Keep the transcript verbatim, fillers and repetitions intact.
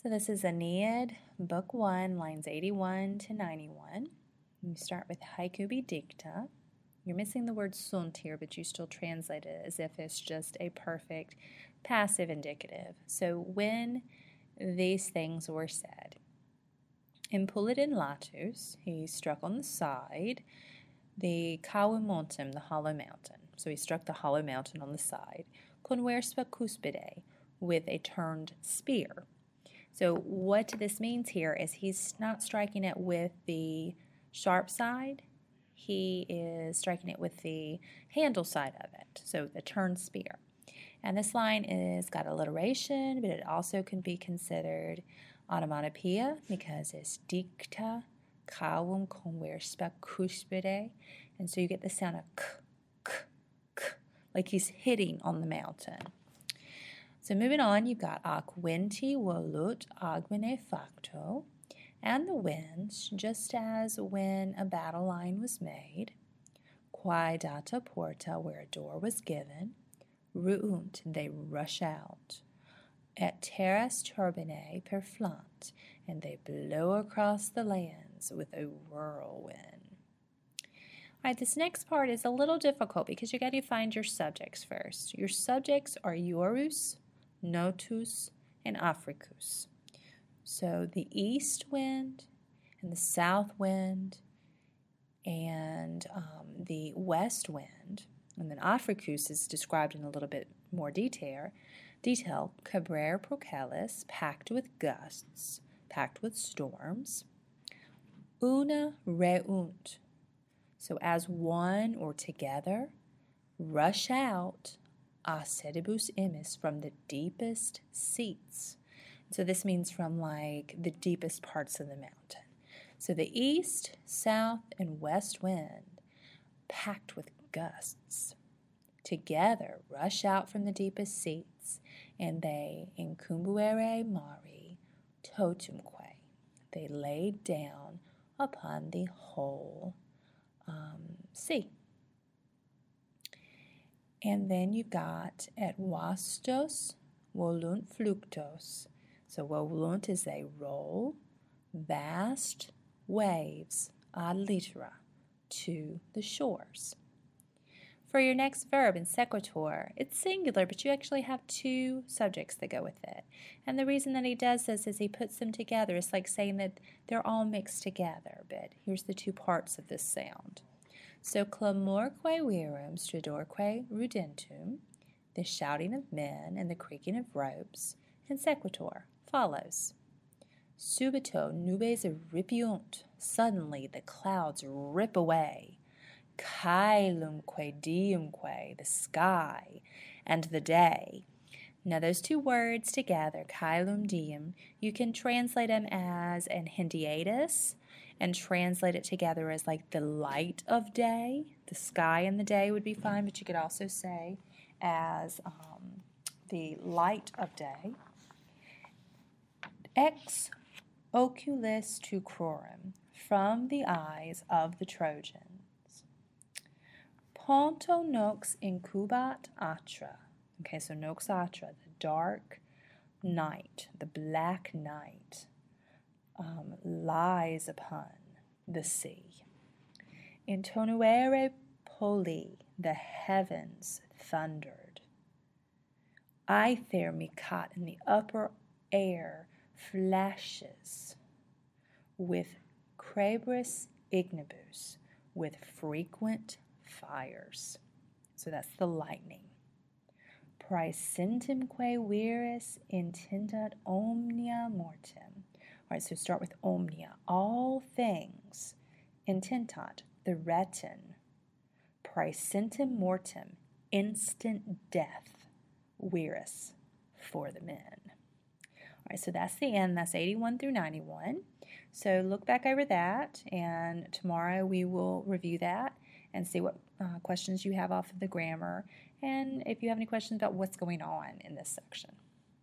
So this is Aeneid, Book one, lines eighty-one to ninety-one. You start with Haiku Dicta. You're missing the word sunt here, but you still translate it as if it's just a perfect passive indicative. So when these things were said, in Pulidin Latus, he struck on the side the Kawimontem, the hollow mountain. So he struck the hollow mountain on the side. Converspa cuspide, with a turned spear. So what this means here is he's not striking it with the sharp side. He is striking it with the handle side of it, so the turned spear. And this line is got alliteration, but it also can be considered onomatopoeia because it's dicta cavum converspa cuspide. And so you get the sound of k, k, k, like he's hitting on the mountain. So moving on, you've got aquinti volut agmine facto, and the winds, just as when a battle line was made, quae data porta, where a door was given, ruunt, they rush out, et terras turbinae per flant, and they blow across the lands with a whirlwind. All right, this next part is a little difficult because you got to find your subjects first. Your subjects are Eurus, Notus, and Africus. So the east wind and the south wind and um, the west wind, and then Africus is described in a little bit more detail. Detail, cabrere procalis, packed with gusts, packed with storms. Una reunt, so as one or together, rush out, a sedibus imis, from the deepest seats. So this means from like the deepest parts of the mountain. So the east, south, and west wind, packed with gusts, together rush out from the deepest seats, and they incumbuere mari totumque. They laid down upon the whole um, sea. And then you've got et vastos volunt fluctos. So volunt is they roll vast waves ad litera, to the shores. For your next verb in sequitur, it's singular, but you actually have two subjects that go with it. And the reason that he does this is he puts them together. It's like saying that they're all mixed together, but here's the two parts of this sound. So clamorque virum stridorque rudentum, the shouting of men and the creaking of ropes, and sequitur follows. Subito nubes ripiunt, suddenly the clouds rip away. Caelumque diumque, the sky and the day. Now those two words together, caelum diem, you can translate them as an hendiatus, and translate it together as like the light of day. The sky and the day would be fine, but you could also say as um, the light of day. Ex oculis tucrorum, from the eyes of the Trojans. Ponto nox incubat atra. Okay, so nox atra, the dark night, the black night. Um, lies upon the sea. Intonuere poli, the heavens thundered. Aether micat, in the upper air flashes with crabris ignibus, with frequent fires. So that's the lightning. Praesentumque viris intentat omnia mortem. All right, so start with omnia. All things. Intentat, the retin. Praesentem mortem, instant death. Viris, for the men. All right, so that's the end. That's eighty-one through ninety-one. So look back over that, and tomorrow we will review that and see what uh, questions you have off of the grammar, and if you have any questions about what's going on in this section.